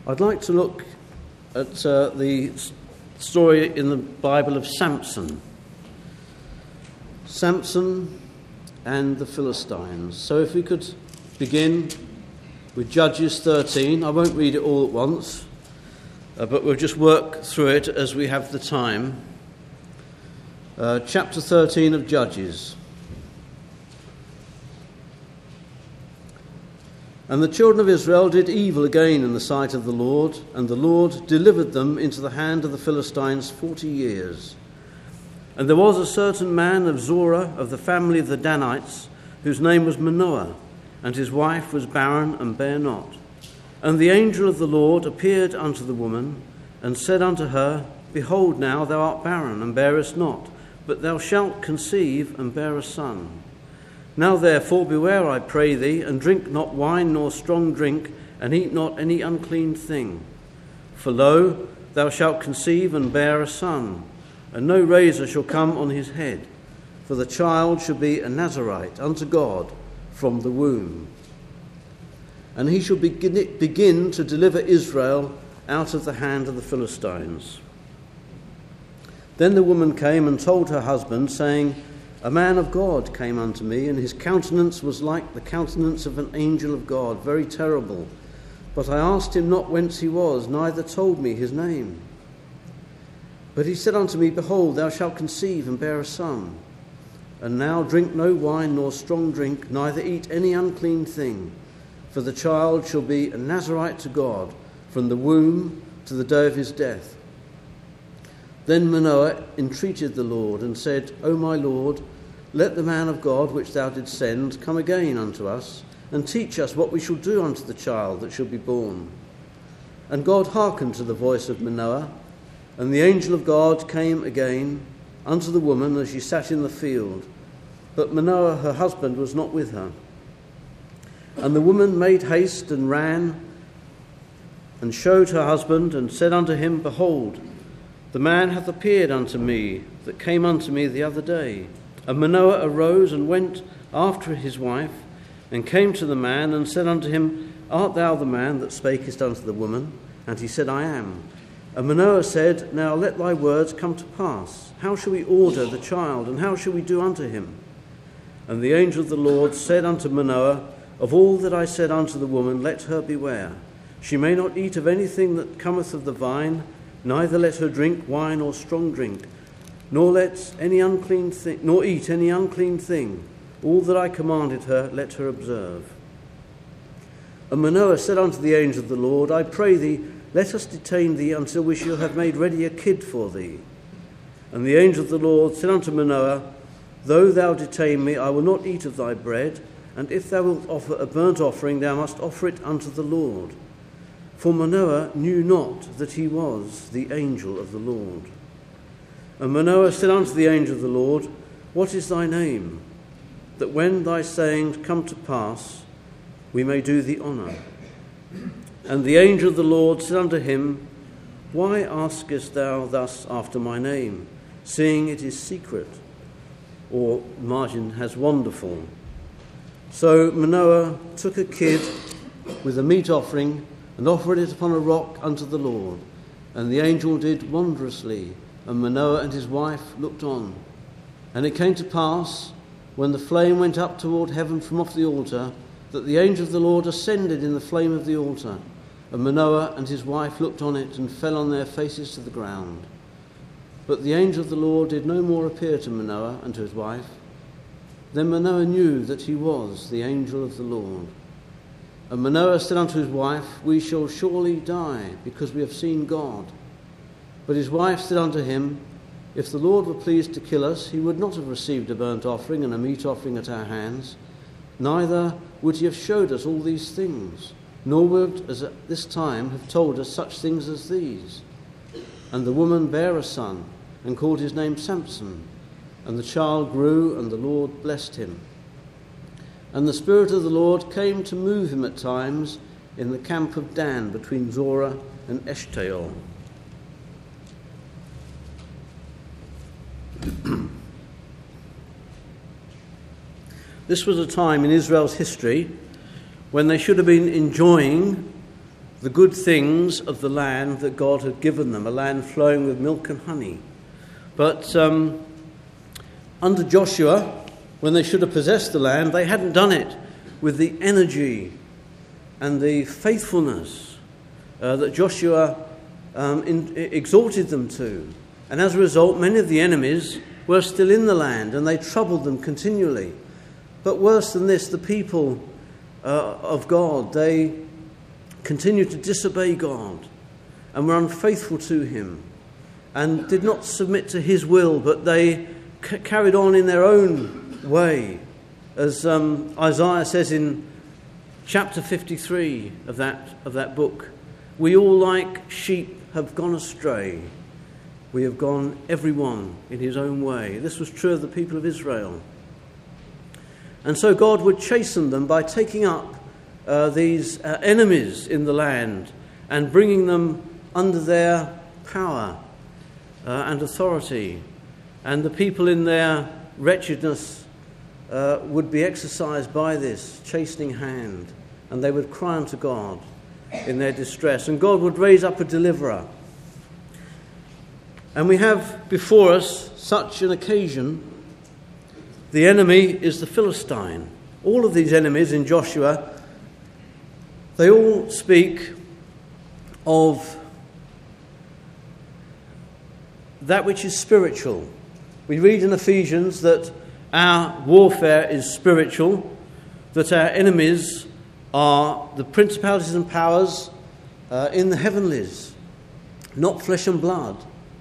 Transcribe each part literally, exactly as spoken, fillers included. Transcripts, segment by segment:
I'd like to look at uh, the story in the Bible of Samson. Samson and the Philistines. So if we could begin with Judges thirteen. I won't read it all at once, uh, but we'll just work through it as we have the time. Uh, chapter thirteen of Judges. And the children of Israel did evil again in the sight of the Lord, and the Lord delivered them into the hand of the Philistines forty years. And there was a certain man of Zorah, of the family of the Danites, whose name was Manoah, and his wife was barren and bare not. And the angel of the Lord appeared unto the woman, and said unto her, Behold, now thou art barren, and bearest not, but thou shalt conceive, and bear a son. Now therefore beware, I pray thee, and drink not wine nor strong drink, and eat not any unclean thing. For lo, thou shalt conceive and bear a son, and no razor shall come on his head, for the child shall be a Nazarite unto God from the womb. And he shall begin, begin to deliver Israel out of the hand of the Philistines. Then the woman came and told her husband, saying, A man of God came unto me, and his countenance was like the countenance of an angel of God, very terrible. But I asked him not whence he was, neither told me his name. But he said unto me, Behold, thou shalt conceive and bear a son. And now drink no wine nor strong drink, neither eat any unclean thing, for the child shall be a Nazarite to God from the womb to the day of his death. Then Manoah entreated the Lord, and said, O my Lord, let the man of God which thou didst send come again unto us, and teach us what we shall do unto the child that shall be born. And God hearkened to the voice of Manoah, and the angel of God came again unto the woman as she sat in the field. But Manoah her husband was not with her. And the woman made haste and ran, and showed her husband, and said unto him, Behold, the man hath appeared unto me that came unto me the other day. And Manoah arose and went after his wife, and came to the man, and said unto him, Art thou the man that spakest unto the woman? And he said, I am. And Manoah said, Now let thy words come to pass. How shall we order the child, and how shall we do unto him? And the angel of the Lord said unto Manoah, Of all that I said unto the woman, let her beware. She may not eat of anything that cometh of the vine, neither let her drink wine or strong drink, nor let any unclean thing, nor eat any unclean thing. All that I commanded her, let her observe. And Manoah said unto the angel of the Lord, I pray thee, let us detain thee until we shall have made ready a kid for thee. And the angel of the Lord said unto Manoah, Though thou detain me, I will not eat of thy bread, and if thou wilt offer a burnt offering, thou must offer it unto the Lord. For Manoah knew not that he was the angel of the Lord. And Manoah said unto the angel of the Lord, What is thy name? That when thy sayings come to pass, we may do thee honour. And the angel of the Lord said unto him, Why askest thou thus after my name, seeing it is secret? Or margin has wonderful. So Manoah took a kid with a meat offering, and offered it upon a rock unto the Lord. And the angel did wondrously, and Manoah and his wife looked on. And it came to pass, when the flame went up toward heaven from off the altar, that the angel of the Lord ascended in the flame of the altar. And Manoah and his wife looked on it, and fell on their faces to the ground. But the angel of the Lord did no more appear to Manoah and to his wife. Then Manoah knew that he was the angel of the Lord. And Manoah said unto his wife, We shall surely die, because we have seen God. But his wife said unto him, If the Lord were pleased to kill us, he would not have received a burnt offering and a meat offering at our hands, neither would he have showed us all these things, nor would, as at this time, have told us such things as these. And the woman bare a son, and called his name Samson. And the child grew, and the Lord blessed him. And the Spirit of the Lord came to move him at times in the camp of Dan, between Zorah and Eshtaol. This was a time in Israel's history when they should have been enjoying the good things of the land that God had given them, a land flowing with milk and honey. But um, under Joshua, when they should have possessed the land, they hadn't done it with the energy and the faithfulness uh, that Joshua um, in, exhorted them to. And as a result, many of the enemies were still in the land, and they troubled them continually. But worse than this, the people uh, of God, they continued to disobey God and were unfaithful to him and did not submit to his will, but they c- carried on in their own way. As um, Isaiah says in chapter fifty-three of that, of that book, we all like sheep have gone astray. We have gone every one in his own way. This was true of the people of Israel. And so God would chasten them by taking up uh, these uh, enemies in the land and bringing them under their power uh, and authority. And the people in their wretchedness uh, would be exercised by this chastening hand. And they would cry unto God in their distress. And God would raise up a deliverer. And we have before us such an occasion. The enemy is the Philistine. All of these enemies in Joshua, they all speak of that which is spiritual. We read in Ephesians that our warfare is spiritual, that our enemies are the principalities and powers uh, in the heavenlies, not flesh and blood.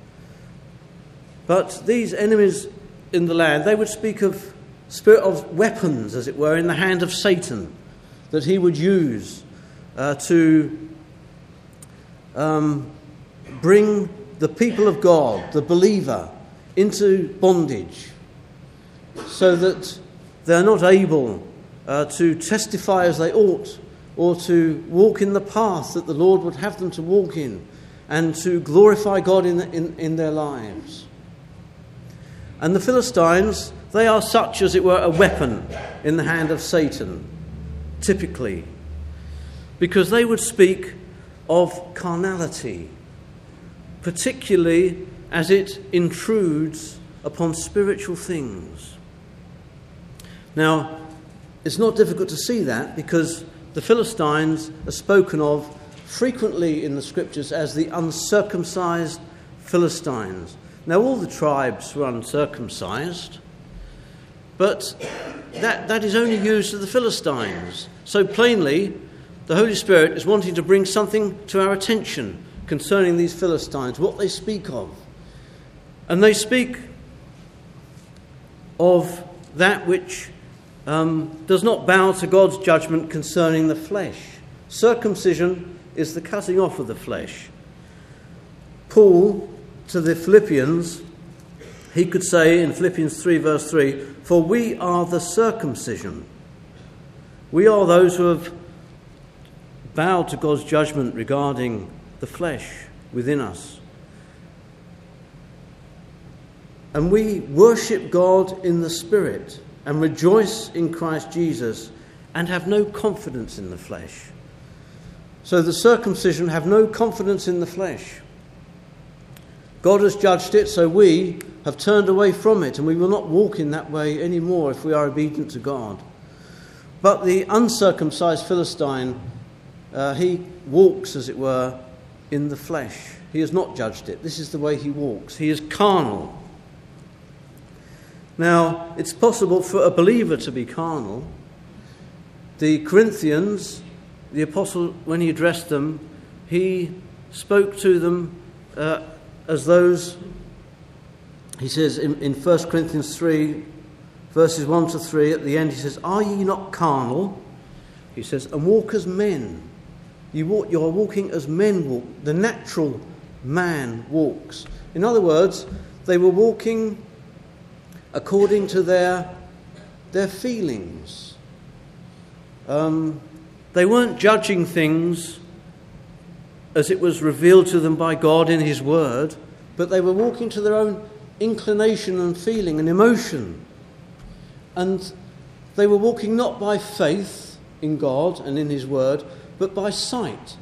But these enemies in the land, they would speak of spirit of weapons, as it were, in the hand of Satan, that he would use uh, to um, bring the people of God, the believer, into bondage, so that they're not able uh, to testify as they ought, or to walk in the path that the Lord would have them to walk in, and to glorify God in, in, in their lives. And the Philistines, they are such, as it were, a weapon in the hand of Satan, typically, because they would speak of carnality, particularly as it intrudes upon spiritual things. Now, it's not difficult to see that, because the Philistines are spoken of frequently in the scriptures as the uncircumcised Philistines. Now, all the tribes were uncircumcised, but that, that is only used of the Philistines. So plainly, the Holy Spirit is wanting to bring something to our attention concerning these Philistines, what they speak of. And they speak of that which um, does not bow to God's judgment concerning the flesh. Circumcision is the cutting off of the flesh. Paul, to the Philippians, he could say in Philippians three verse three, for we are the circumcision. We are those who have bowed to God's judgment regarding the flesh within us. And we worship God in the Spirit and rejoice in Christ Jesus and have no confidence in the flesh. So the circumcision have no confidence in the flesh. God has judged it, so we have turned away from it, and we will not walk in that way anymore if we are obedient to God. But the uncircumcised Philistine, uh, he walks, as it were, in the flesh. He has not judged it. This is the way he walks. He is carnal. Now, it's possible for a believer to be carnal. The Corinthians, the apostle, when he addressed them, he spoke to them uh, as those, he says in, in First Corinthians three, verses one to three, at the end he says, are ye not carnal? He says, and walk as men. You, walk, you are walking as men walk. The natural man walks. In other words, they were walking according to their, their feelings. Um, they weren't judging things as it was revealed to them by God in his word, but they were walking to their own inclination and feeling and emotion. And they were walking not by faith in God and in his word, but by sight.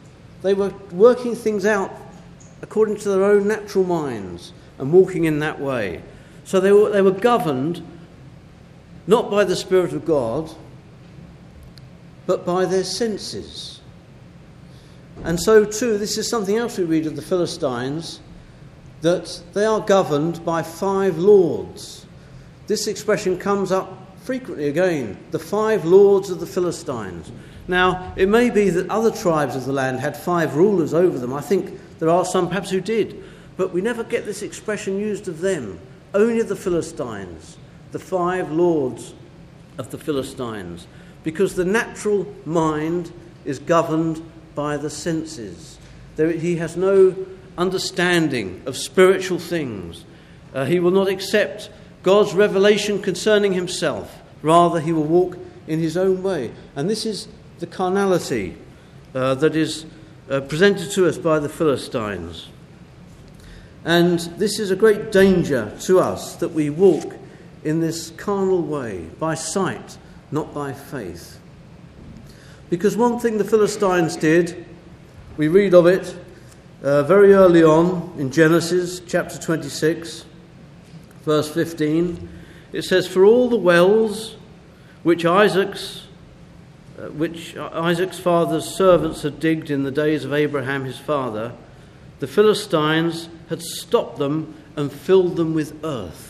They were working things out according to their own natural minds and walking in that way. So they were, they were governed not by the Spirit of God, but by their senses. And so too, this is something else we read of the Philistines, that they are governed by five lords. This expression comes up frequently again, the five lords of the Philistines. Now, it may be that other tribes of the land had five rulers over them. I think there are some perhaps who did, but we never get this expression used of them. Only of the Philistines, the five lords of the Philistines, because the natural mind is governed by the senses. There, he has no understanding of spiritual things. Uh, he will not accept God's revelation concerning himself. Rather, he will walk in his own way. And this is the carnality uh, that is uh, presented to us by the Philistines. And this is a great danger to us, that we walk in this carnal way, by sight, not by faith. Because one thing the Philistines did, we read of it uh, very early on in Genesis chapter twenty-six, verse fifteen. It says, "For all the wells which Isaac's uh, which Isaac's father's servants had digged in the days of Abraham his father, the Philistines had stopped them and filled them with earth."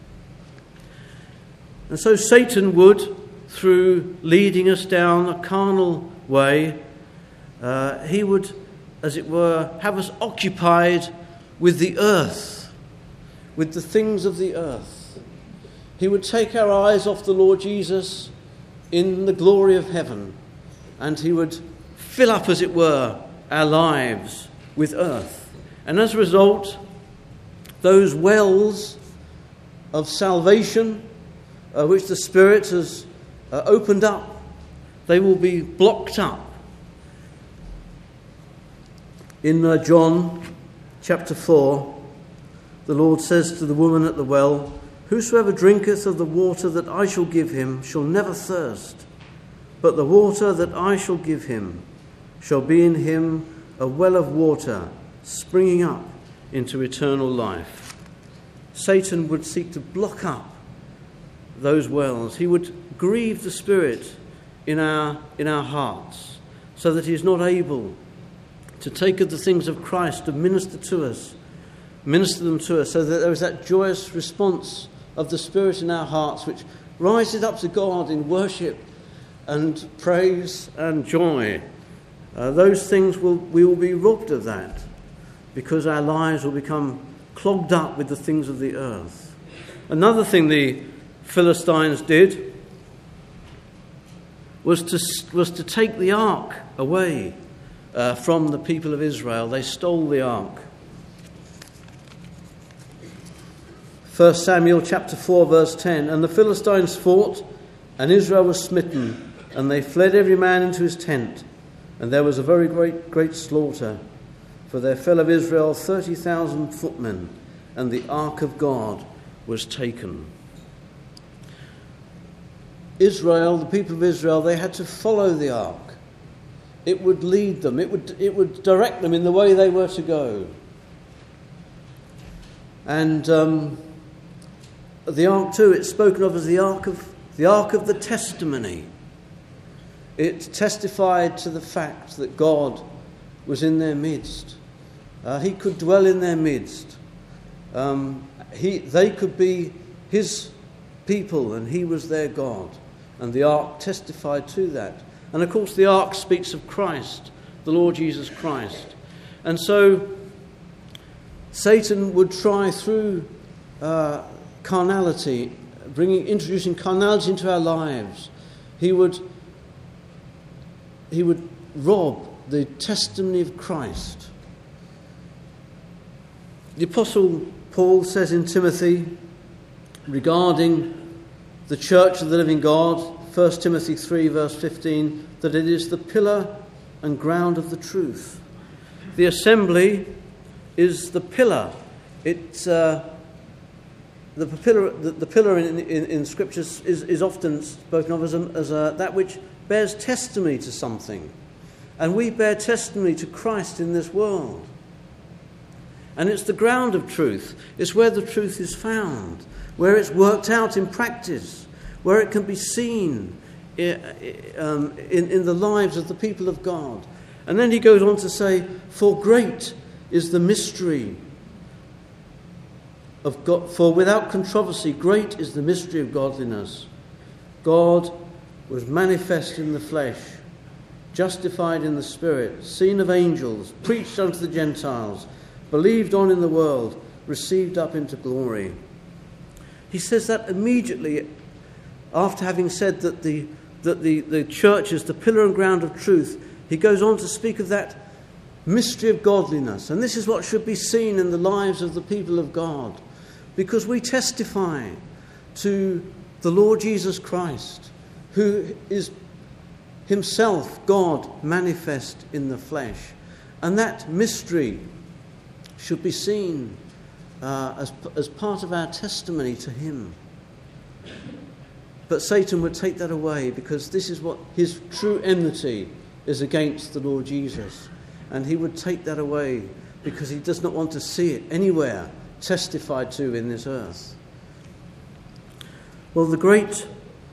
And so Satan would, through leading us down a carnal way, uh, he would, as it were, have us occupied with the earth, with the things of the earth. He would take our eyes off the Lord Jesus in the glory of heaven, and he would fill up, as it were, our lives with earth. And as a result, those wells of salvation, uh, which the Spirit has uh, opened up, they will be blocked up. In uh, John chapter four, the Lord says to the woman at the well, "Whosoever drinketh of the water that I shall give him shall never thirst, but the water that I shall give him shall be in him a well of water springing up into eternal life." Satan would seek to block up those wells. He would grieve the Spirit in our in our hearts, so that he is not able to take of the things of Christ to minister to us, minister them to us, so that there is that joyous response of the Spirit in our hearts, which rises up to God in worship and praise and joy. Uh, those things will we will be robbed of that, because our lives will become clogged up with the things of the earth. Another thing the Philistines did was to was to take the ark away uh, from the people of Israel. They stole the ark. First Samuel chapter four, verse ten, "And the Philistines fought, and Israel was smitten, and they fled every man into his tent. And there was a very great, great slaughter, for there fell of Israel thirty thousand footmen, and the ark of God was taken." Israel, the people of Israel, they had to follow the ark. It would lead them. It would it would direct them in the way they were to go. And um, the ark too, it's spoken of as the ark of the ark of the testimony. It testified to the fact that God was in their midst. Uh, he could dwell in their midst. Um, he, they could be his people, and he was their God. And the ark testified to that. And of course, the ark speaks of Christ, the Lord Jesus Christ. And so Satan would try through uh, carnality, bringing, introducing carnality into our lives. He would, he would rob the testimony of Christ. The Apostle Paul says in Timothy, regarding the church of the living God, First Timothy three, verse fifteen, that it is the pillar and ground of the truth. The assembly is the pillar. It's uh, the pillar. The, the pillar in, in, in Scriptures is, is often spoken of as, a, as a, that which bears testimony to something. and we bear testimony to Christ in this world. And it's the ground of truth. It's where the truth is found, where it's worked out in practice, where it can be seen in, um, in, in the lives of the people of God. And then he goes on to say, for great is the mystery of God, for without controversy, great is the mystery of godliness. God was manifest in the flesh, justified in the Spirit, seen of angels, preached unto the Gentiles, believed on in the world, received up into glory. He says that immediately after having said that the that the, the church is the pillar and ground of truth. He goes on to speak of that mystery of godliness. And this is what should be seen in the lives of the people of God, because we testify to the Lord Jesus Christ, who is himself God manifest in the flesh. And that mystery should be seen uh, as, as part of our testimony to him. But Satan would take that away, because this is what his true enmity is against the Lord Jesus. And he would take that away because he does not want to see it anywhere testified to in this earth. Well, the great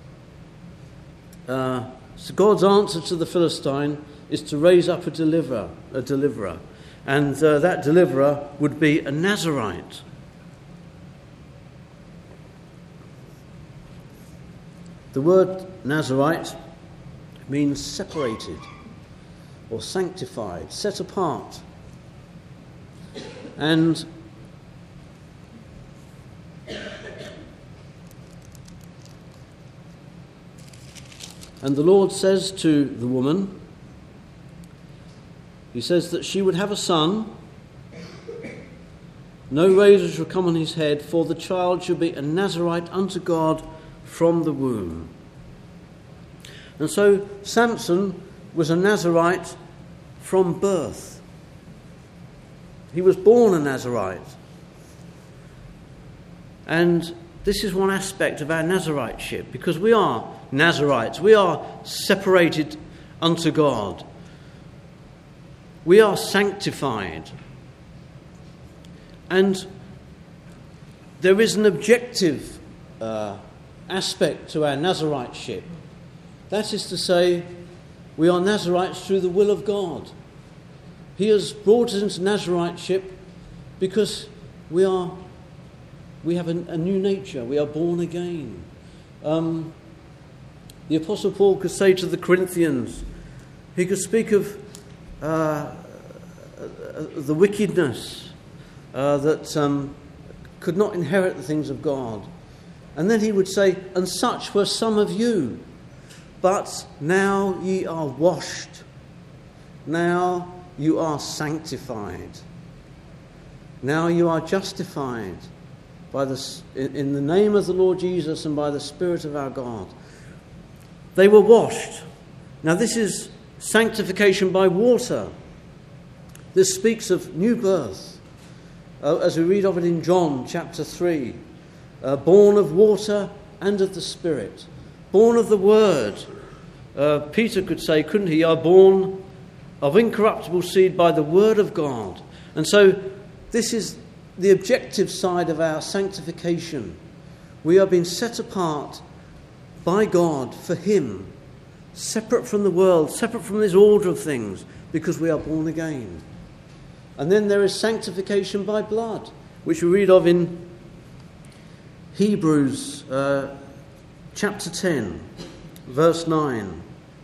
uh, so God's answer to the Philistine is to raise up a deliverer, a deliverer. And uh, that deliverer would be a Nazarite. The word Nazarite means separated or sanctified, set apart. And and the Lord says to the woman, he says that she would have a son. No razor shall come on his head, for the child shall be a Nazarite unto God from the womb. And so Samson was a Nazarite from birth. He was born a Nazarite. And this is one aspect of our Nazariteship, because we are Nazarites. We are separated unto God. We are sanctified. And there is an objective uh, aspect to our Nazariteship. That is to say, we are Nazarites through the will of God. He has brought us into Nazariteship because we are we have a, a new nature. We are born again. Um, the Apostle Paul could say to the Corinthians, he could speak of uh, the wickedness uh, that um, could not inherit the things of God. And then he would say, and such were some of you, but now ye are washed. Now you are sanctified. Now you are justified by the, in the name of the Lord Jesus and by the Spirit of our God. They were washed. Now this is sanctification by water. This speaks of new birth, uh, as we read of it in John chapter three. Uh, born of water and of the Spirit. Born of the Word. Uh, Peter could say, couldn't he, are born of incorruptible seed by the Word of God. And so this is the objective side of our sanctification. We are being set apart by God for him, separate from the world, separate from this order of things, because we are born again. And then there is sanctification by blood, which we read of in Hebrews uh, chapter ten, verse nine.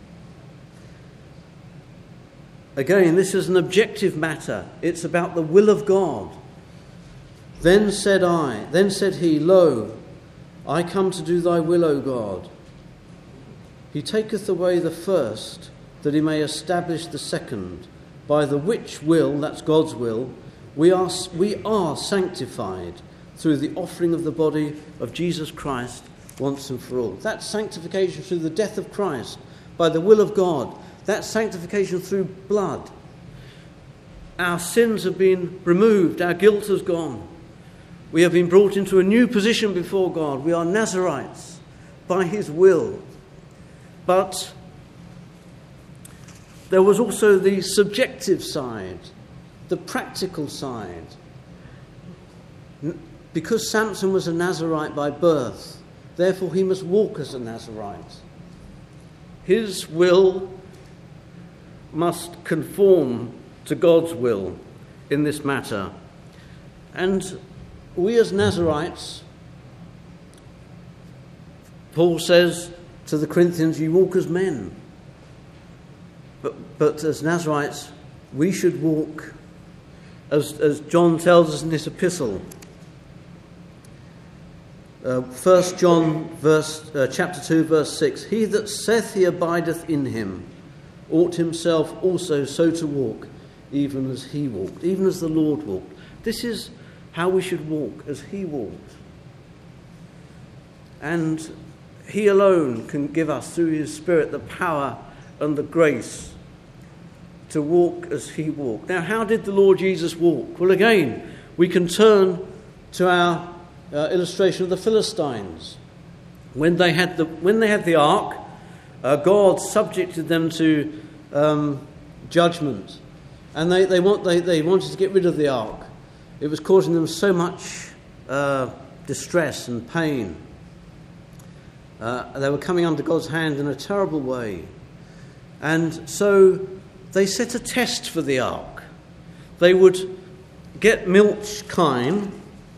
Again, this is an objective matter. It's about the will of God. Then said I, then said he, Lo, I come to do thy will, O God. He taketh away the first, that he may establish the second, by the which will, that's God's will, we are we are sanctified through the offering of the body of Jesus Christ once and for all. That's sanctification through the death of Christ, by the will of God. That's sanctification through blood. Our sins have been removed, our guilt has gone. We have been brought into a new position before God. We are Nazarites by his will. But there was also the subjective side, the practical side. Because Samson was a Nazirite by birth, therefore he must walk as a Nazirite. His will must conform to God's will in this matter. And we as Nazirites, Paul says to the Corinthians, you walk as men. But, but as Nazirites, we should walk, as, as John tells us in this epistle, uh, First John verse, uh, chapter two, verse six, he that saith he abideth in him ought himself also so to walk, even as he walked, even as the Lord walked. This is how we should walk, as he walked. And he alone can give us, through his Spirit, the power and the grace to walk as he walked. Now, how did the Lord Jesus walk? Well, again, we can turn to our uh, illustration of the Philistines. When they had the when they had the ark, uh, God subjected them to um, judgment, and they they want they, they wanted to get rid of the ark. It was causing them so much uh, distress and pain. Uh, they were coming under God's hand in a terrible way. And so they set a test for the ark. They would get milch kine,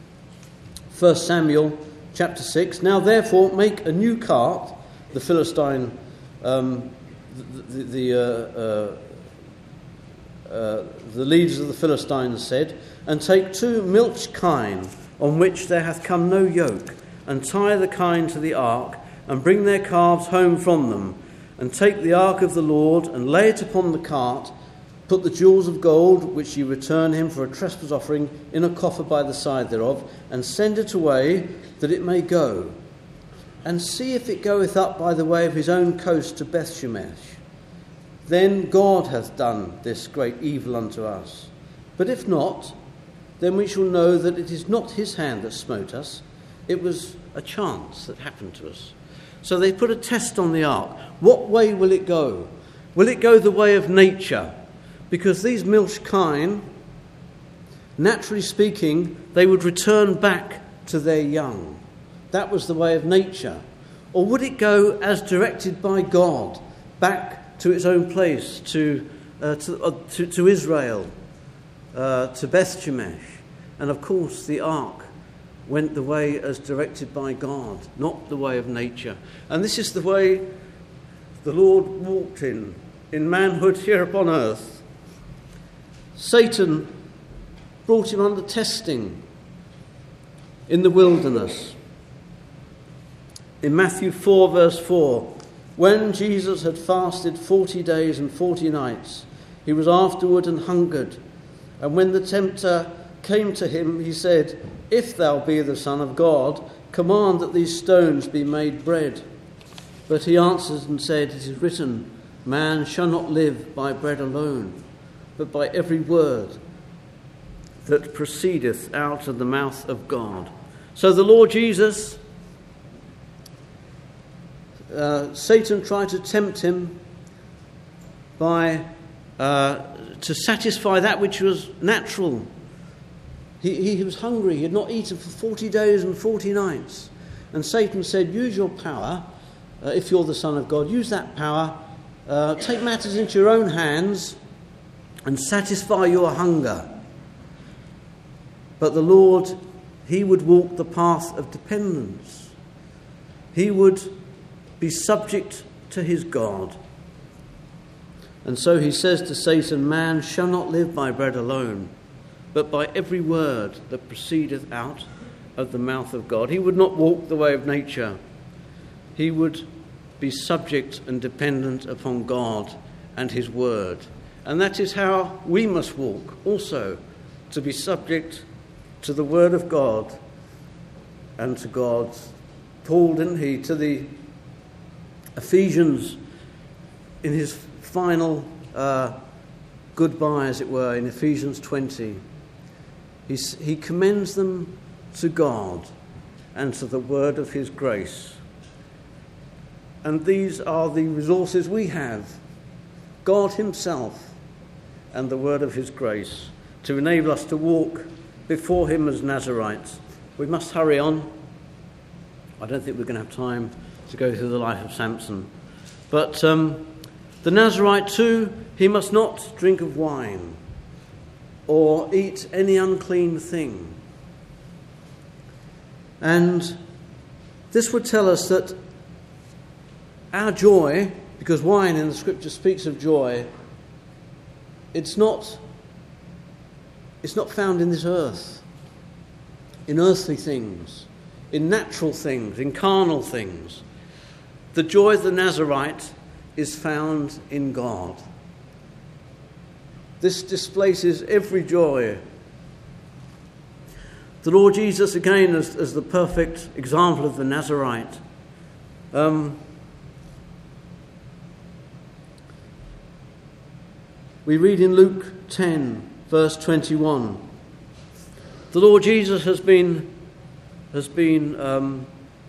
First Samuel chapter six. Now therefore make a new cart, the Philistine, um, the, the, the, uh, uh, uh, the leaders of the Philistines said, and take two milch kine on which there hath come no yoke, and tie the kine to the ark, and bring their calves home from them, and take the ark of the Lord, and lay it upon the cart, put the jewels of gold, which ye return him for a trespass offering, in a coffer by the side thereof, and send it away, that it may go. And see if it goeth up by the way of his own coast to Bethshemesh. Then God hath done this great evil unto us. But if not, then we shall know that it is not his hand that smote us, it was a chance that happened to us. So they put a test on the ark. What way will it go? Will it go the way of nature? Because these milch kine, naturally speaking, they would return back to their young. That was the way of nature. Or would it go as directed by God, back to its own place, to uh, to, uh, to, to Israel, uh, to Bethshemesh? And of course the ark went the way as directed by God, not the way of nature. And this is the way the Lord walked in, in manhood here upon earth. Satan brought him under testing in the wilderness. In Matthew four, verse four, when Jesus had fasted forty days and forty nights, he was afterward and hungered. And when the tempter came to him, he said, if thou be the Son of God, command that these stones be made bread. But he answered and said, it is written, man shall not live by bread alone, but by every word that proceedeth out of the mouth of God. So the Lord Jesus, uh, Satan tried to tempt him by uh, to satisfy that which was natural. He, he was hungry. He had not eaten for forty days and forty nights. And Satan said, use your power, uh, if you're the Son of God, use that power, uh, take matters into your own hands and satisfy your hunger. But the Lord, he would walk the path of dependence. He would be subject to his God. And so he says to Satan, man shall not live by bread alone, but by every word that proceedeth out of the mouth of God. He would not walk the way of nature. He would be subject and dependent upon God and his word. And that is how we must walk also, to be subject to the word of God and to God. Paul, didn't he, to the Ephesians in his final uh, goodbye, as it were, in Ephesians twenty. He, he commends them to God and to the word of his grace. And these are the resources we have God himself and the word of his grace to enable us to walk before him as Nazarites. We must hurry on. I don't think we're going to have time to go through the life of Samson. But um, the Nazarite too, he must not drink of wine or eat any unclean thing. And this would tell us that our joy, because wine in the scripture speaks of joy, it's not, it's not found in this earth, in earthly things, in natural things, in carnal things. The joy of the Nazarite is found in God. This displaces every joy. The Lord Jesus, again, as, as the perfect example of the Nazarite, um, we read in Luke ten, verse twenty-one, the Lord Jesus has been has been um,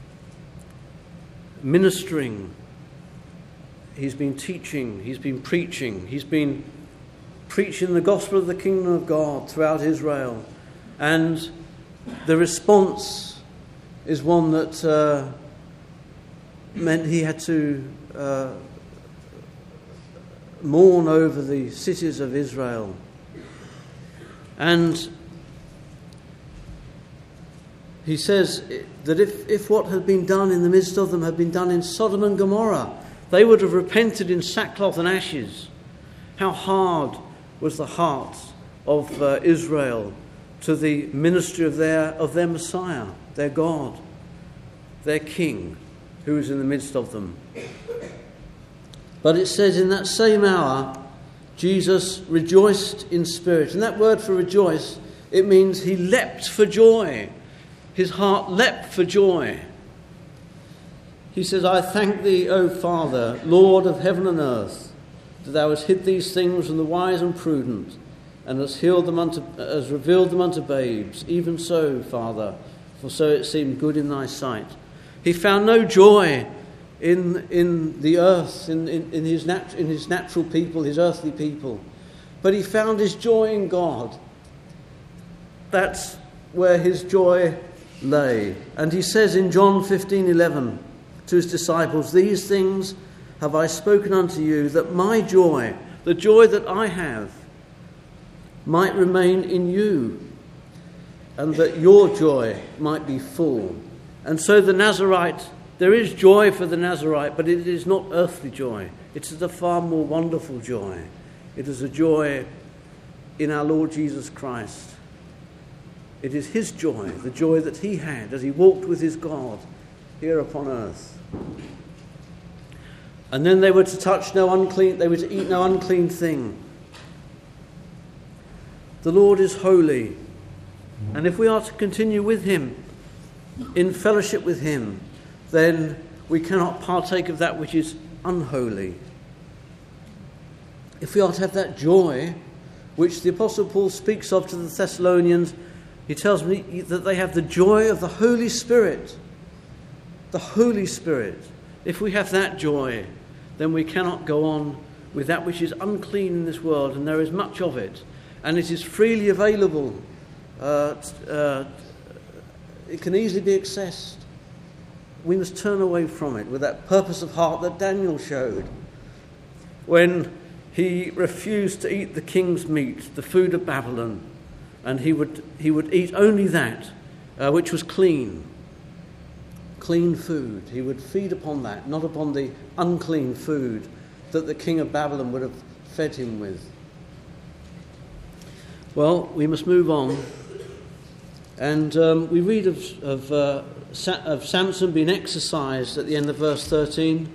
ministering, he's been teaching, he's been preaching, he's been preaching the gospel of the kingdom of God throughout Israel. And the response is one that uh, meant he had to uh, mourn over the cities of Israel. And he says that if, if what had been done in the midst of them had been done in Sodom and Gomorrah, they would have repented in sackcloth and ashes. How hard was the heart of uh, Israel to the ministry of their of their Messiah, their God, their King, who was in the midst of them. But it says in that same hour, Jesus rejoiced in spirit. And that word for rejoice, it means he leapt for joy. His heart leapt for joy. He says, I thank thee, O Father, Lord of heaven and earth, that thou hast hid these things from the wise and prudent, and hast healed them unto, hast revealed them unto babes. Even so, Father, for so it seemed good in thy sight. He found no joy in in the earth, in, in, in, his nat, in his natural people, his earthly people. But he found his joy in God. That's where his joy lay. And he says in John fifteen eleven to his disciples, these things have I spoken unto you, that my joy, the joy that I have, might remain in you, and that your joy might be full. And so the Nazarite, there is joy for the Nazarite, but it is not earthly joy. It is a far more wonderful joy. It is a joy in our Lord Jesus Christ. It is his joy, the joy that he had as he walked with his God here upon earth. And then they were to touch no unclean, they were to eat no unclean thing. The Lord is holy, and if we are to continue with him, in fellowship with him, then we cannot partake of that which is unholy. If we are to have that joy which the Apostle Paul speaks of to the Thessalonians, he tells me that they have the joy of the Holy Spirit. The Holy Spirit. If we have that joy, then we cannot go on with that which is unclean in this world, and there is much of it, and it is freely available. Uh, uh, it can easily be accessed. We must turn away from it with that purpose of heart that Daniel showed when he refused to eat the king's meat, the food of Babylon, and he would he would eat only that uh, which was clean, clean food. He would feed upon that, not upon the unclean food that the king of Babylon would have fed him with. Well, we must move on, and um, we read of of, uh, Sa- of Samson being exercised at the end of verse thirteen.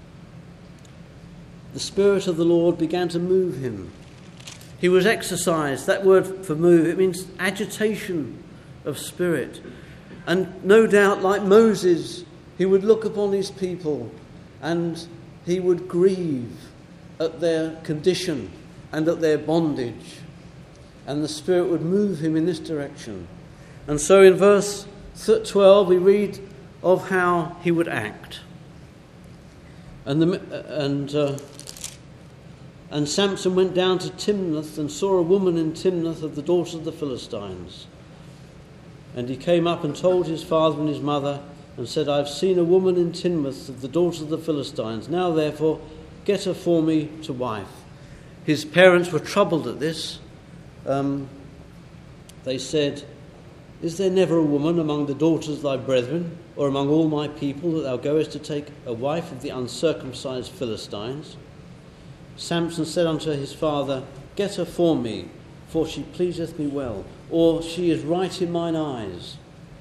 The Spirit of the Lord began to move him. He was exercised. That word for move, it means agitation of spirit. And no doubt, like Moses, he would look upon his people and he would grieve at their condition and at their bondage. And the Spirit would move him in this direction. And so in verse twelve we read of how he would act. And, the, and uh, And Samson went down to Timnath and saw a woman in Timnath of the daughters of the Philistines. And he came up and told his father and his mother and said, I have seen a woman in Timnath of the daughters of the Philistines. Now therefore get her for me to wife. His parents were troubled at this. Um, they said, Is there never a woman among the daughters of thy brethren, or among all my people, that thou goest to take a wife of the uncircumcised Philistines? Samson said unto his father, Get her for me, for she pleaseth me well, or she is right in mine eyes.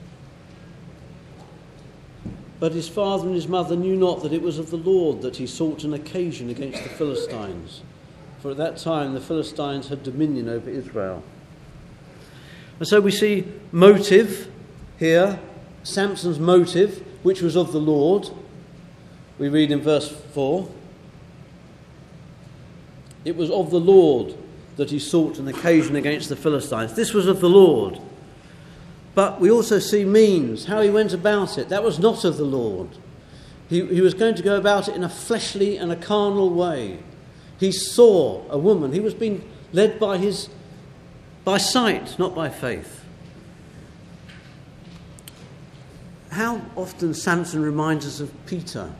But his father and his mother knew not that it was of the Lord that he sought an occasion against the Philistines, for at that time the Philistines had dominion over Israel. And so we see motive here, Samson's motive, which was of the Lord. We read in verse four, It was of the Lord that he sought an occasion against the Philistines. This was of the Lord. But we also see means, how he went about it. That was not of the Lord. He, he was going to go about it in a fleshly and a carnal way. He saw a woman. He was being led by his by sight, not by faith. How often Samson reminds us of Peter.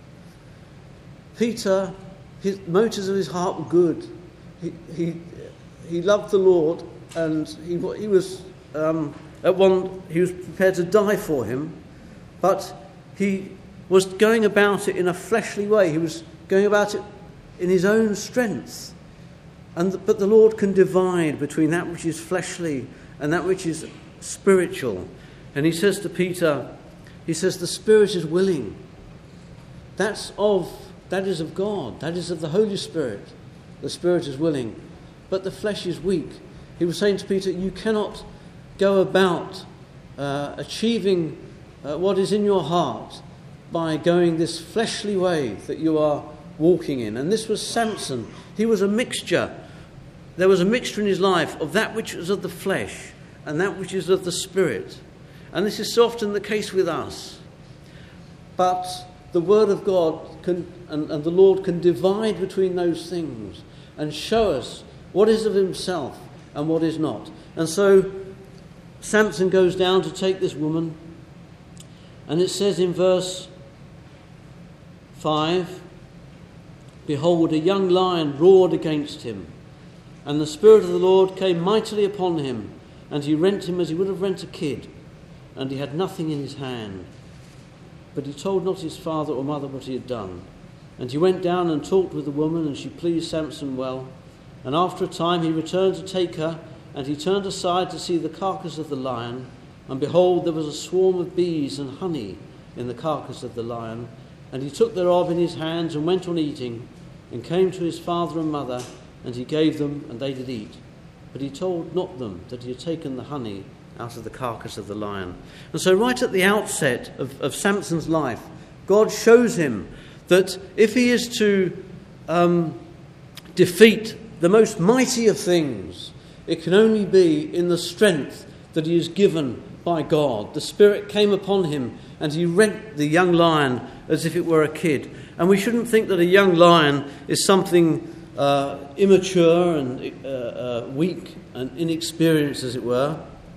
Peter, his motives of his heart were good. He he he loved the Lord, and he he was um, at one he was prepared to die for him, but he was going about it in a fleshly way. He was going about it in his own strength. And the, but the Lord can divide between that which is fleshly and that which is spiritual. And he says to Peter, he says, the spirit is willing. That's of that is of God. That is of the Holy Spirit. The spirit is willing, but the flesh is weak. He was saying to Peter, you cannot go about uh, achieving uh, what is in your heart by going this fleshly way that you are walking in. And this was Samson. He was a mixture. There was a mixture in his life of that which is of the flesh and that which is of the spirit. And this is so often the case with us. But the Word of God can, and, and the Lord can divide between those things and show us what is of himself and what is not. And so Samson goes down to take this woman, and it says in verse five, Behold, a young lion roared against him, and the Spirit of the Lord came mightily upon him, and he rent him as he would have rent a kid, and he had nothing in his hand. But he told not his father or mother what he had done. And he went down and talked with the woman, and she pleased Samson well. And after a time he returned to take her, and he turned aside to see the carcass of the lion, and behold, there was a swarm of bees and honey in the carcass of the lion. And he took thereof in his hands and went on eating, and came to his father and mother, and he gave them, and they did eat. But he told not them that he had taken the honey out of the carcass of the lion. And so right at the outset of, of Samson's life, God shows him that if he is to um, defeat the most mighty of things, it can only be in the strength that he is given by God. The Spirit came upon him, and he rent the young lion as if it were a kid. And we shouldn't think that a young lion is something uh, immature and uh, uh, weak and inexperienced, as it were.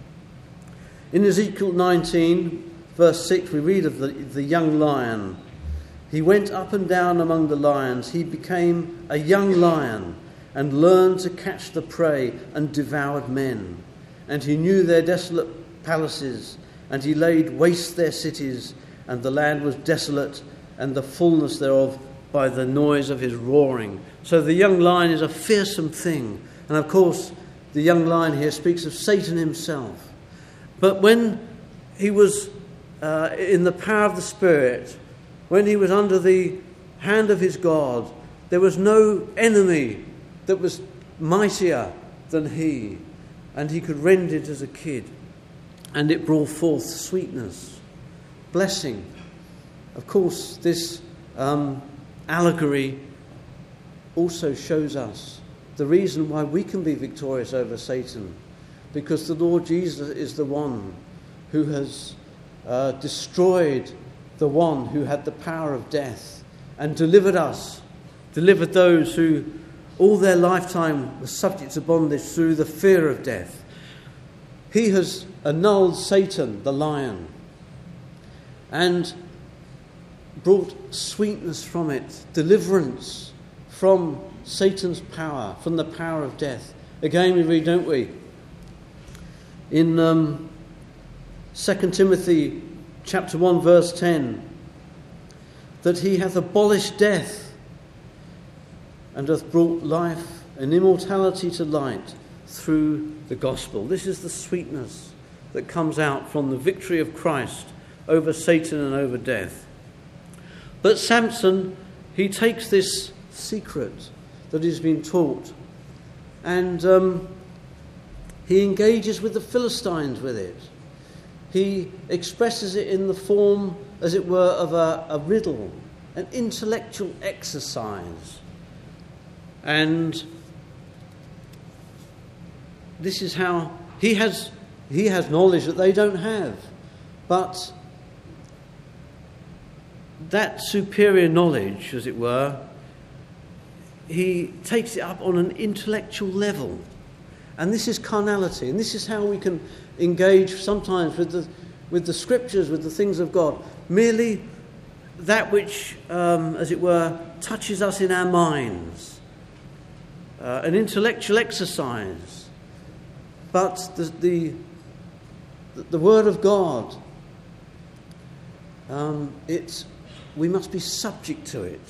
In Ezekiel nineteen, verse six, we read of the, the young lion. He went up and down among the lions. He became a young lion and learned to catch the prey and devoured men. And he knew their desolate palaces, and he laid waste their cities, and the land was desolate, and the fullness thereof by the noise of his roaring. So the young lion is a fearsome thing. And of course, the young lion here speaks of Satan himself. But when he was uh, in the power of the Spirit, when he was under the hand of his God, there was no enemy that was mightier than he, and he could rend it as a kid, and it brought forth sweetness, blessing. Of course, this um, allegory also shows us the reason why we can be victorious over Satan, because the Lord Jesus is the one who has uh, destroyed the one who had the power of death and delivered us, delivered those who all their lifetime were subject to bondage through the fear of death. He has annulled Satan, the lion, and brought sweetness from it, deliverance from Satan's power, from the power of death. Again we read, don't we, in um, Second Timothy chapter one verse ten, that he hath abolished death and hath brought life and immortality to light through the gospel. This is the sweetness that comes out from the victory of Christ over Satan and over death. But Samson, he takes this secret that he's been taught, and um, he engages with the Philistines with it. He expresses it in the form, as it were, of a, a riddle, an intellectual exercise. And this is how he has he has knowledge that they don't have. But that superior knowledge, as it were, he takes it up on an intellectual level. And this is carnality, and this is how we can engage sometimes with the with the scriptures, with the things of God. Merely that which, um, as it were, touches us in our minds. Uh, an intellectual exercise. But the, the, the Word of God, um, it's, we must be subject to it.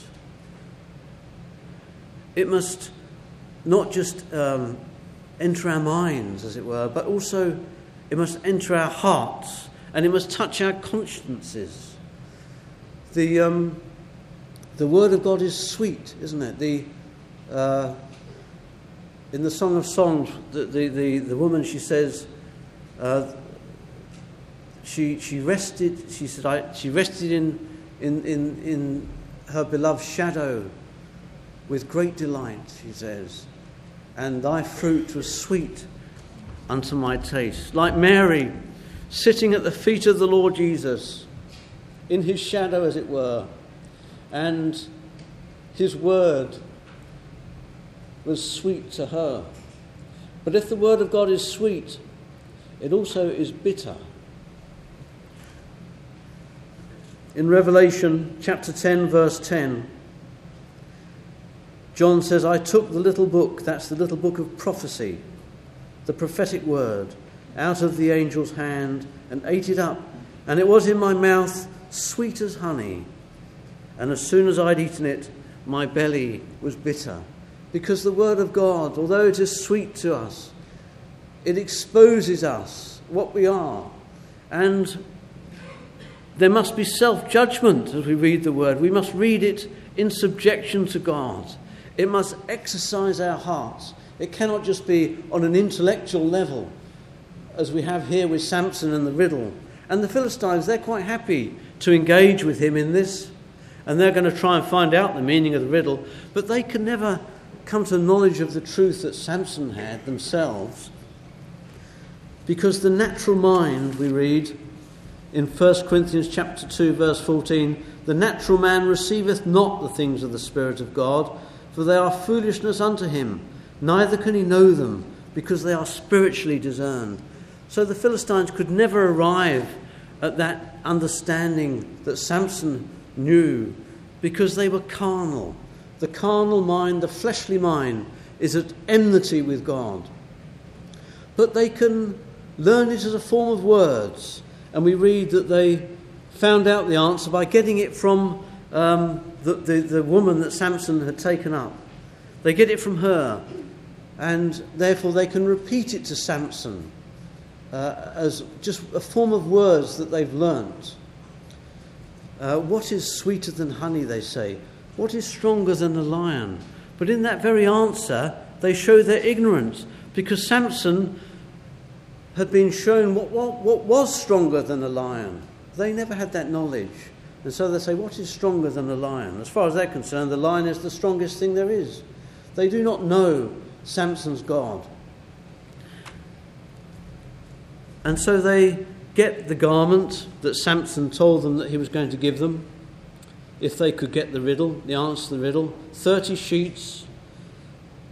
It must not just um, enter our minds, as it were, but also it must enter our hearts, and it must touch our consciences. The um, the Word of God is sweet, isn't it? The uh, in the Song of Songs, the the, the, the woman, she says, uh, she she rested. She said, I, she rested in in in in her beloved's shadow with great delight. She says, and thy fruit was sweet unto my taste. Like Mary, sitting at the feet of the Lord Jesus, in his shadow, as it were, and his word was sweet to her. But if the word of God is sweet, it also is bitter. In Revelation chapter ten, verse ten, John says, I took the little book, that's the little book of prophecy, the prophetic word, out of the angel's hand and ate it up, and it was in my mouth sweet as honey. And as soon as I'd eaten it, my belly was bitter. Because the word of God, although it is sweet to us, it exposes us, what we are. And there must be self-judgment as we read the word. We must read it in subjection to God. It must exercise our hearts. It cannot just be on an intellectual level, as we have here with Samson and the riddle. And the Philistines, they're quite happy to engage with him in this, and they're going to try and find out the meaning of the riddle, but they can never come to knowledge of the truth that Samson had themselves, because the natural mind, we read in First Corinthians chapter two, verse fourteen, the natural man receiveth not the things of the Spirit of God, for they are foolishness unto him, neither can he know them, because they are spiritually discerned. So the Philistines could never arrive at that understanding that Samson knew, because they were carnal. The carnal mind, the fleshly mind, is at enmity with God. But they can learn it as a form of words, and we read that they found out the answer by getting it from um, the, the, the woman that Samson had taken up. They get it from her, and therefore they can repeat it to Samson uh, as just a form of words that they've learnt. Uh, what is sweeter than honey, they say? What is stronger than a lion? But in that very answer, they show their ignorance, because Samson had been shown what, what, what was stronger than a lion. They never had that knowledge. And so they say, what is stronger than a lion? As far as they're concerned, the lion is the strongest thing there is. They do not know Samson's God. And so they get the garment that Samson told them that he was going to give them, if they could get the riddle, the answer to the riddle. Thirty sheets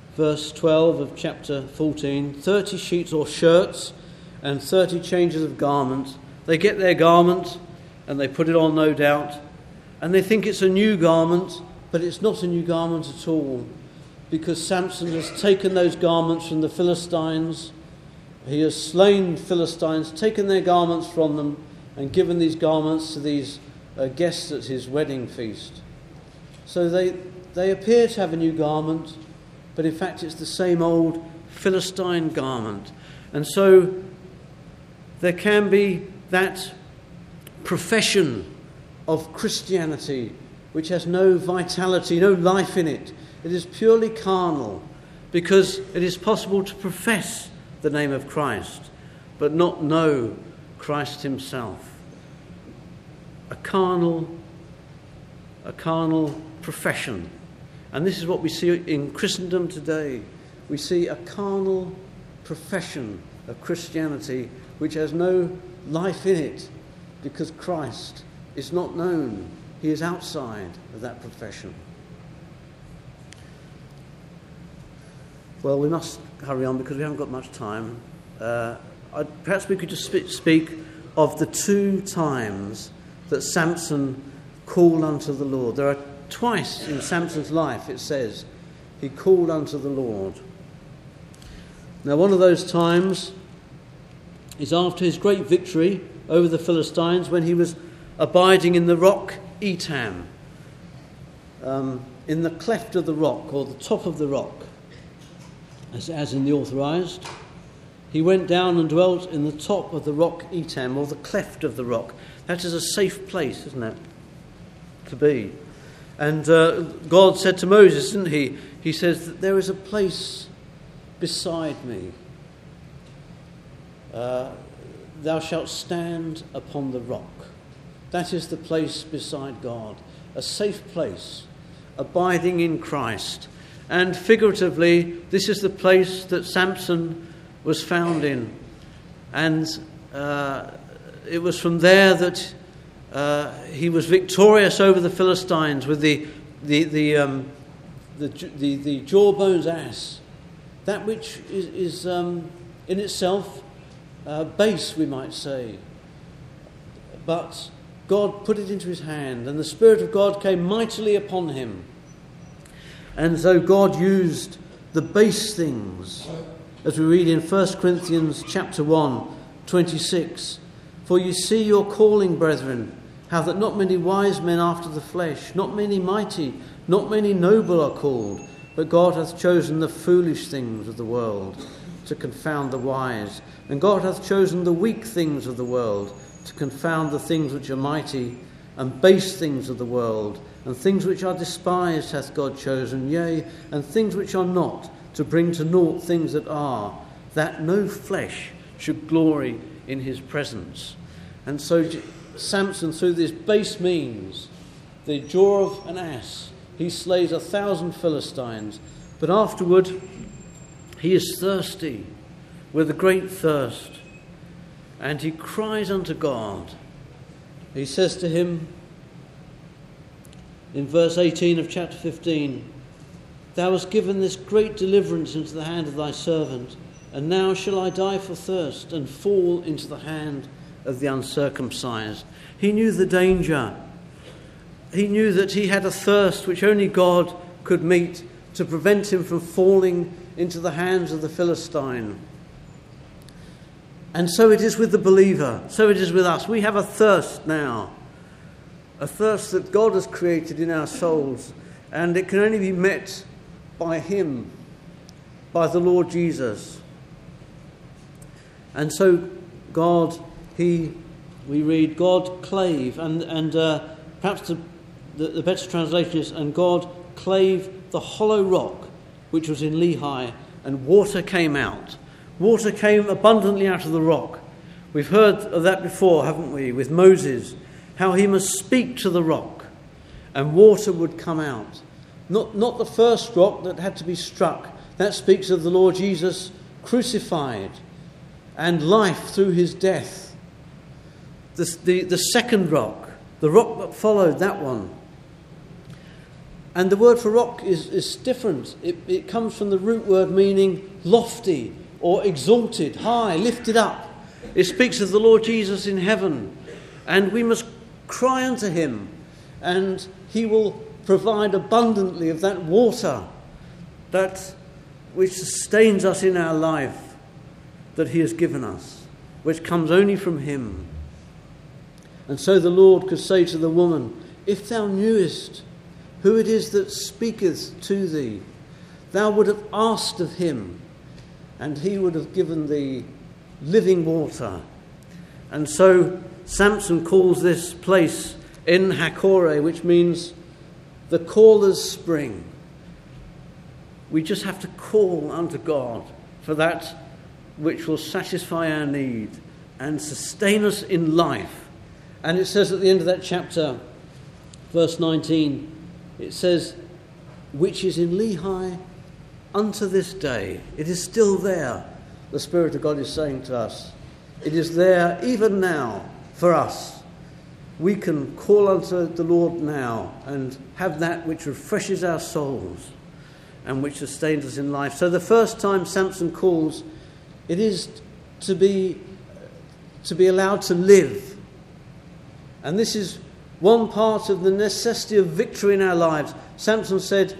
verse twelve of chapter fourteen, thirty sheets or shirts and thirty changes of garments. They get their garment and they put it on, no doubt, and they think it's a new garment, but it's not a new garment at all, because Samson has taken those garments from the Philistines. He has slain Philistines, taken their garments from them, and given these garments to these uh, guests at his wedding feast. So they, they appear to have a new garment, but in fact it's the same old Philistine garment. And so there can be that profession of Christianity which has no vitality, no life in it. It is purely carnal, because it is possible to profess the name of Christ but not know Christ himself. A carnal, a carnal profession. And this is what we see in Christendom today. We see a carnal profession of Christianity which has no life in it, because Christ is not known. He is outside of that profession. Well, we must hurry on because we haven't got much time. Uh, I, perhaps we could just sp- speak of the two times that Samson called unto the Lord. There are twice in Samson's life, it says, he called unto the Lord. Now, one of those times is after his great victory over the Philistines, when he was abiding in the rock Etam, um, in the cleft of the rock, or the top of the rock, as, as in the Authorised. He went down and dwelt in the top of the rock Etam, or the cleft of the rock. That is a safe place, isn't it, to be? And uh, God said to Moses, didn't he? He says that there is a place beside me. Uh, thou shalt stand upon the rock. That is the place beside God, a safe place, abiding in Christ. And figuratively, this is the place that Samson was found in. And uh, it was from there that uh, he was victorious over the Philistines with the the the um, the, the, the jawbones ass, that which is, is um, in itself uh, base, we might say. But God put it into his hand, and the Spirit of God came mightily upon him. And so God used the base things, as we read in First Corinthians chapter one, twenty-six. For you see your calling, brethren, how that not many wise men after the flesh, not many mighty, not many noble are called, but God hath chosen the foolish things of the world to confound the wise. And God hath chosen the weak things of the world to confound the things which are mighty, and base things of the world, and things which are despised hath God chosen, yea, and things which are not, to bring to naught things that are, that no flesh should glory in his presence. And so Samson, through this base means, the jaw of an ass, he slays a thousand Philistines, but afterward he is thirsty with a great thirst, and he cries unto God. He says to him in verse eighteen of chapter fifteen, Thou hast given this great deliverance into the hand of thy servant, and now shall I die for thirst and fall into the hand of the uncircumcised. He knew the danger. He knew that he had a thirst which only God could meet to prevent him from falling into the hands of the Philistine. And so it is with the believer. So it is with us. We have a thirst now. A thirst that God has created in our souls. And it can only be met by him, by the Lord Jesus. And so God, he, we read, God clave, and, and uh, perhaps the, the, the better translation is, and God clave the hollow rock which was in Lehi, and water came out. Water came abundantly out of the rock. We've heard of that before, haven't we, with Moses, how he must speak to the rock and water would come out. Not, not the first rock that had to be struck. That speaks of the Lord Jesus crucified and life through his death. The, the, the second rock, the rock that followed that one, And the word for rock is, is different. It, it comes from the root word meaning lofty or exalted, high, lifted up. It speaks of the Lord Jesus in heaven. And we must cry unto him, and he will provide abundantly of that water that which sustains us in our life that he has given us, which comes only from him. And so the Lord could say to the woman, if thou knewest who it is that speaketh to thee, thou would have asked of him, and he would have given thee living water. And so Samson calls this place En Hakkore, which means the caller's spring. We just have to call unto God for that which will satisfy our need and sustain us in life. And it says at the end of that chapter, verse nineteen, it says, which is in Lehi unto this day. It is still there, the Spirit of God is saying to us. It is there even now for us. We can call unto the Lord now and have that which refreshes our souls and which sustains us in life. So the first time Samson calls, it is to be, to be allowed to live. And this is one part of the necessity of victory in our lives. Samson said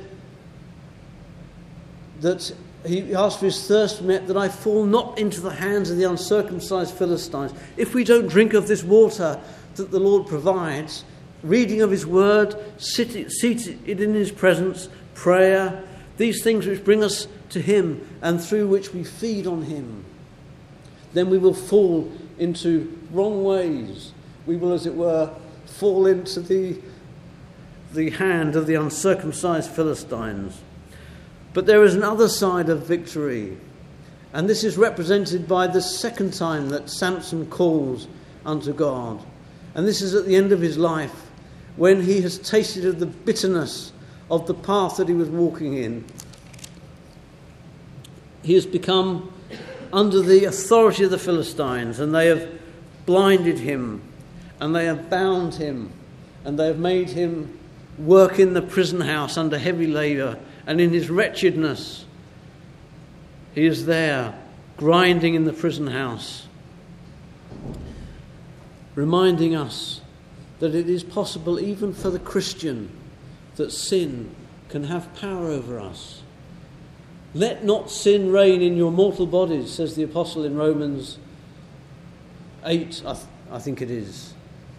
that he asked for his thirst met, that I fall not into the hands of the uncircumcised Philistines. If we don't drink of this water that the Lord provides, reading of his word, seated in his presence, prayer, these things which bring us to him and through which we feed on him, then we will fall into wrong ways. We will, as it were, fall into the, the hand of the uncircumcised Philistines. But there is another side of victory, and this is represented by the second time that Samson calls unto God. And this is at the end of his life, when he has tasted of the bitterness of the path that he was walking in. He has become under the authority of the Philistines, and they have blinded him, and they have bound him, and they have made him work in the prison house under heavy labour. And in his wretchedness, he is there, grinding in the prison house, reminding us that it is possible even for the Christian that sin can have power over us. Let not sin reign in your mortal bodies, says the apostle in Romans eight, I, th- I think it is.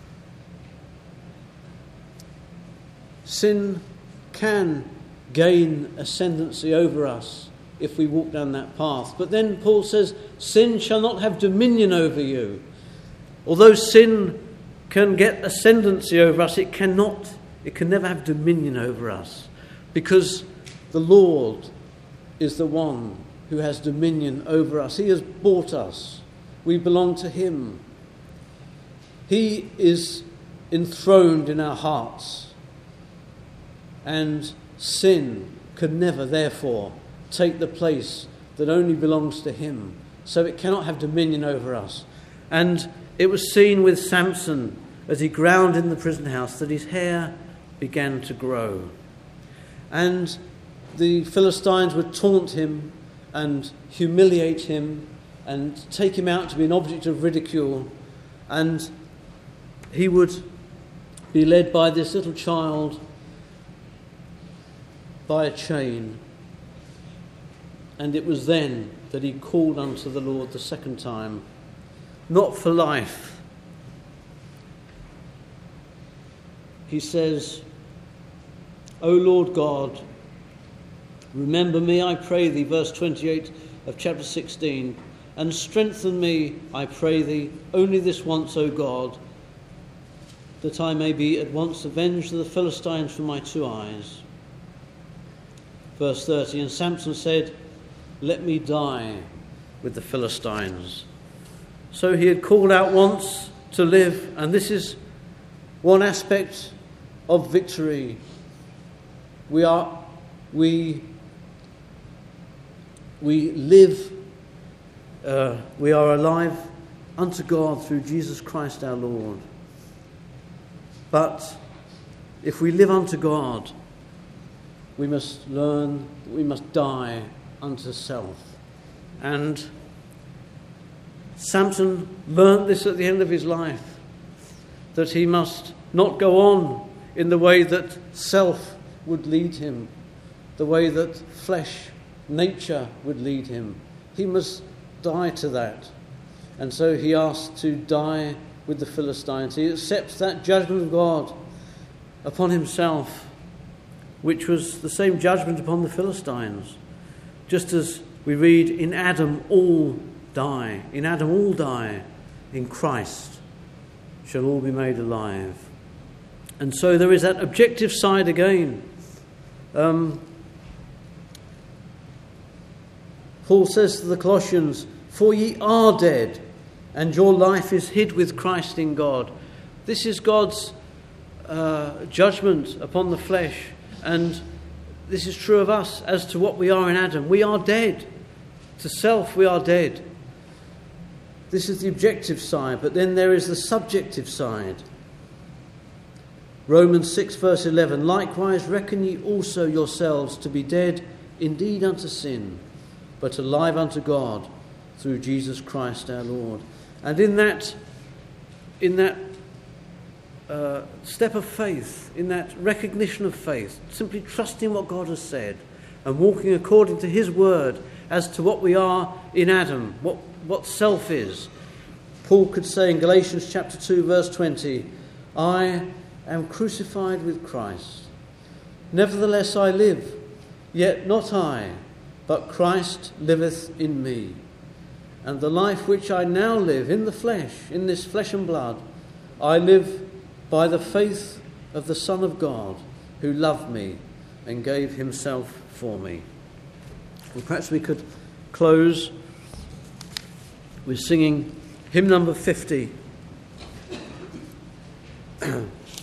Sin can gain ascendancy over us if we walk down that path. But then Paul says, sin shall not have dominion over you. Although sin can get ascendancy over us, it cannot, it can never have dominion over us, because the Lord is the one who has dominion over us. He has bought us. We belong to him. He is enthroned in our hearts. And sin could never, therefore, take the place that only belongs to him. So it cannot have dominion over us. And it was seen with Samson as he ground in the prison house that his hair began to grow. And the Philistines would taunt him and humiliate him and take him out to be an object of ridicule. And he would be led by this little child by a chain. And it was then that he called unto the Lord the second time, not for life. He says, O Lord God, remember me, I pray thee, verse twenty-eight of chapter sixteen, and strengthen me, I pray thee, only this once, O God, that I may be at once avenged of the Philistines from my two eyes. Verse thirty, and Samson said, let me die with the Philistines. So he had called out once to live, and this is one aspect of victory. We are, we, we live, uh, we are alive unto God through Jesus Christ our Lord. But if we live unto God, we must learn that we must die unto self. And Samson learnt this at the end of his life, that he must not go on in the way that self would lead him, the way that flesh, nature would lead him. He must die to that. And so he asked to die with the Philistines. He accepts that judgment of God upon himself, which was the same judgment upon the Philistines. Just as we read, in Adam all die, in Adam all die, in Christ shall all be made alive. And so there is that objective side again. Um, Paul says to the Colossians, for ye are dead, and your life is hid with Christ in God. This is God's uh, judgment upon the flesh, and this is true of us as to what we are in Adam. We are dead. To self, we are dead. This is the objective side, but then there is the subjective side. Romans six verse eleven, likewise reckon ye also yourselves to be dead indeed unto sin, but alive unto God through Jesus Christ our Lord. And in that, in that uh, step of faith, in that recognition of faith, simply trusting what God has said and walking according to his word as to what we are in Adam, what, what self is. Paul could say in Galatians chapter two verse twenty, I am crucified with Christ. Nevertheless I live, yet not I, but Christ liveth in me. And the life which I now live in the flesh, in this flesh and blood, I live by the faith of the Son of God, who loved me and gave himself for me. Well, perhaps we could close with singing hymn number fifty.